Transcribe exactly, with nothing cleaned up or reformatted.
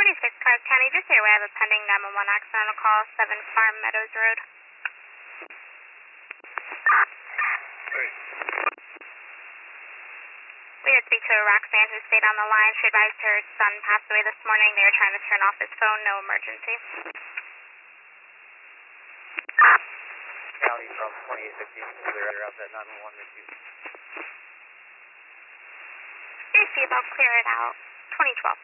twenty-six Clark County, just here we have a pending nine one one accidental call, seven Farm Meadows Road. Hey. We did speak to a Roxanne who stayed on the line. She advised her son passed away this morning. They were trying to turn off his phone, no emergency. County from twenty-eight fifty, clear out that nine one one receive. Receive, I'll clear it out. twenty twelve.